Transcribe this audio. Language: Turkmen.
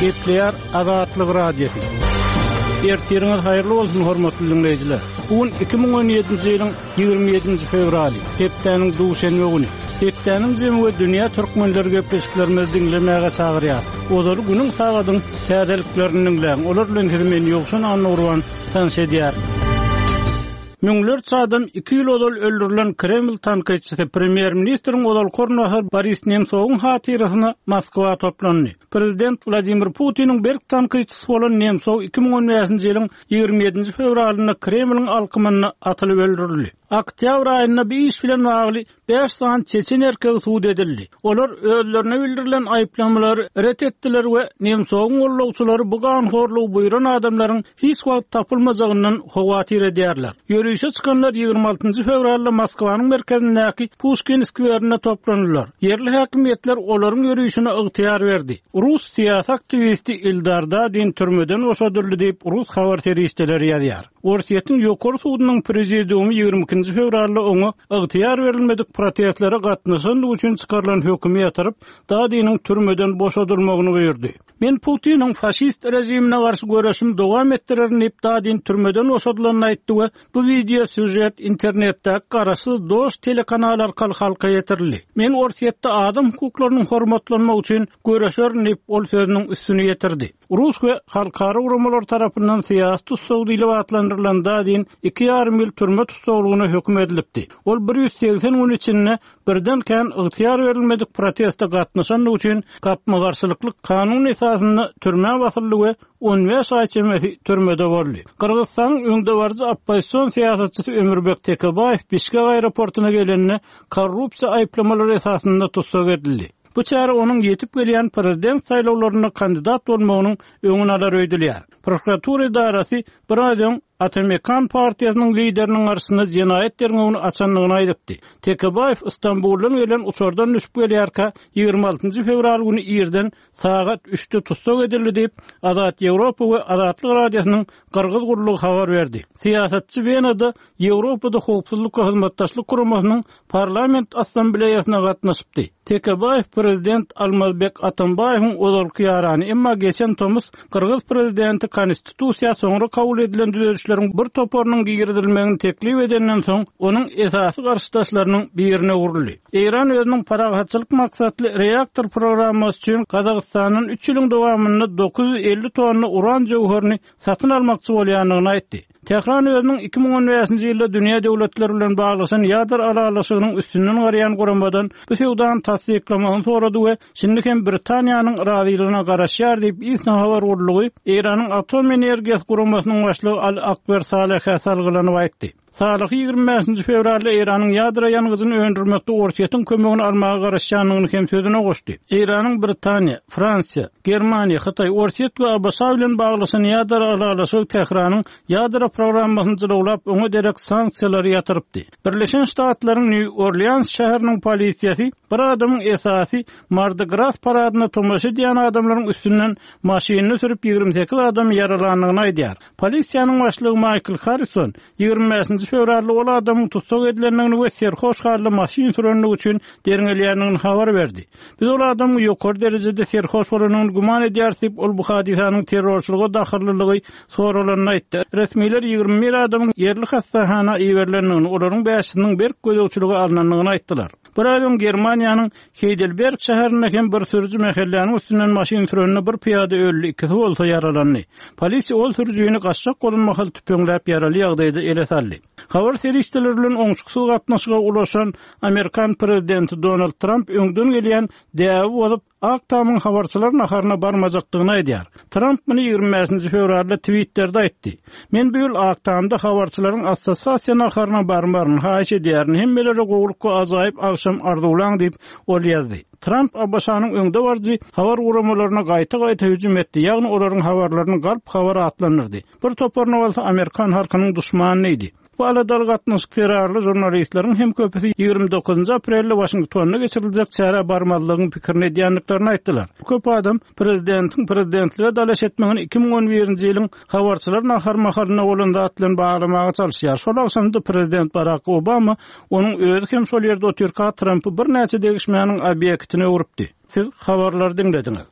Gepleýär Azatlyk radiosu. Ertiriňiz haýyrly bolsun hormatly dinleýijiler. Bugün 2017-nji ýylyň 27-nji fevraly, hepdeniň duşanby güni. Hepdeniň jemgy dünýä türkmenleri gepleşiklerini dinlemäge çagyrýar. Olar günüň sagadyň täzeliklerini dinleýän, olar bilen hirmen ýoksun anlagurwan tanış edýär. Müňlerçe adam 2 ýyl odal öldürilen Kreml tankyçysy premier ministriň odal kornahar Boris Nemtsowyň hatyrasyna Moskwa toplandy. Prezident Vladimir Putiniň berk tankyçysy bolan Nemtsow 2015-nji ýylyň 27-nji fevralyna Kremliň alkymyna atylyp öldürildi. Oktyabr aýyna bir iş bilen bagly 5 saat çeçen erkegi suud edildi. Olar özlerine bildirilen aýplamalary ret etdiler we Nemtsowyň gollawçylary bu ganhorlygy buýran adamlaryň hiç wagt tapylmajagyndan howatyr edýärler. Yürüyüşe çıkanlar 26 fevralda Moskvanyň merkezindäki Pushkin skwerine toplandylar. Yerli häkimetler olaryň yürüyüşine ygtyar berdi. Rus siýasat aktivisti Ildar Dadin türmeden boşadyldy diýip Rus habar teristleri ýazýar. Orsiýetiň ýokary sudynyň prezidiumy 22 fevralda oňa ygtyar berilmedik protestlere gatnaşandygy üçin çykarylan hökümi ýatyryp Dadiniň türmeden boşadylmagyny buyurdy. Men Putiniň faşist rejimine garşy göreşim dowam etdirerini Dadin türmeden boşadylanyny aýtdy we bu video süjet internetde garaşy dost telekanal arkaly halka ýetirildi. Men orsiýetde adam hukuklarynyň hormatlanmagy üçin göreşerini ol sözüniň üstüne ýetirdi. Rus we halkara uramalar tarapyndan siýasat tutsagy diýip adlandyrılan Dadin 2,5 ýyl türme tutsaglygyna höküm edilipdi. Ol 180 gün içinde birden ygtyar berilmedik protestde gatnaşandygy üçin gapma garşylyklyk kanun esasynda türme basyldy we 15 ay çemesi türmede boldy. Kırgızstan öňde barjy opposision siýasatçysy Ömürbek Tekebaýew Bişkek aeroportuna gelenine korrupsiýa aýplamalary esasynda tutsag edildi. Bu çara onun yetip gelýän prezident saýlawlaryna kandidat bolmagynyň öňüne alar öýdülýär. Prokuratura idarasy bir aýdan Atamekan partiýasynyň lideriniň garşysynda jenaýet derňegini açanlygyny aýdypdy. Tekebaýew Istanbuldan gelen uçurdan düşüp gelýärkä 26 fevral güni ýerden saat 3-de tutsag edildi diýip Azat Ýewropa we Azatlyk radiosynyň Kyrgyz gurulugy habar berdi. Siýasatçy Wenada Ýewropada howpsuzlyk we hyzmatdaşlyk guramasynyň parlament assambleýasyna gatnaşypdy. Tekebaýew prezident Almazbek Atambaýewiň odalky ýarany, emma geçen tomuz Kyrgyz prezidenti konstitusiýa soňra kabul edilen düzeleşleriň bir topornyň giýirilmegini teklip edenden soň onuň esasy garşydaşlarynyň birine urildi. Eýran özüniň paragatçylyk maksatly reaktor programmasy üçin Kazakstanyň 3 ýylyň dowamynda 950 tonna uran jewherini satyn almakçy bolýanlygyny aýtdy. Tehran özüniň 2015-nji ýylda dünýä döwletleri bilen baglaşan ýadar aralaşygynyň üstünden garyan goramadan bu sewdan tasdiklamagyny sorady we şimdi hem Britaniýanyň razylygyna garaşýar diýip ilk habar urlugy Eýranyň atom energiýasy guramasynyň başlygy Al Akbar Saleh salgylanyp aýtdy. Salih 25 fevralda Eýranyň ýadra ýangyzyny öndürmekde orsiýetiň kömegini almagy garaşýanlygyny hem sözüne goşdy. Eýranyň Britaniýa, Fransiýa, Germaniýa, Hytaý, orsiýet we Abasa bilen baglaşan ýadra aralaşygy Tehranyň ýadra programmasyny jylawlap öňe derek sanksiýalary ýatyrypdy. Birleşen Ştatlaryň New Orleans şäheriniň polisiýasy bir adamyň esasy Mardi Gras paradyna tomaşa edýän adamlaryň üstünden maşyny sürüp 28 adam ýaralandygyny aýdýar. Polisiýanyň başlygy Michael Harrison 25 fevralda ol adamyň tutsag edilendigini we serhoş halda maşyn sürenligi üçin derňelýändigini habar berdi. Biz ol adamy ýokary derejede serhoş bolanyny guman edýär diýip ol bu hadisanyň terrorçylyga dahyrlylygy sorulanyny aýtdy. Resmiler 21 adamyň yerli hastahana iýerlendigini, olaryň 5-nyň berk gözegçiligi alnandygyny aýtdylar. Bir adam Germaniýanyň Heidelberg şäherindäki bir sürücü mehelläniň üstünden maşyn sürenine bir piýada öldü, ikisi bolsa yaralandy. Polisiýa ol sürüjüni gaçak golanmagy tüpeňläp yaraly ýagdaýda ele saldy. Habar seriýetçileri bilen oňşuksyz gatnaşyga ulaşan Amerikan prezidenti Donald Trump öňden gelýän däwe bolup Aktamyň habarçylar naharyna barmajakdygyny aýdýar. Trump muny 25 fevralda Twitter'de aýtdy. Men bu ýyl Aktamda habarçylaryň assosiasiýa naharyna barmaryny haýyş edýärini hem belere gowrukka azaýyp agşam arzuwlaň diýip ol ýazdy. Trump Abbasanyň öňde barjy habar uramalaryna gaýta-gaýta hüjüm etdi. Ýagny olaryň habarlaryny galp habar atlanyrdy. Bir toporny bolsa Amerikan halkynyň duşmanyny idi. Bu aladal gatnaşyk ferarly jurnalistleriň hem köpüsi 29 aprelde Washingtonda geçiriljek çara barmalygynyň pikirini edýänliklerini aýtdylar. Köp adam prezidentiň prezidentlige dalaş etmegini 2011-nji ýylyň habarçylar naharmaharyna bolan zat bilen baglamaga çalışýar. Şol agşamda prezident Barack Obama onuň özü hem şol ýerde oturýan Trumpy bir näçe degişmäniň obýektine urupdy. Siz habarlar dinlediňiz.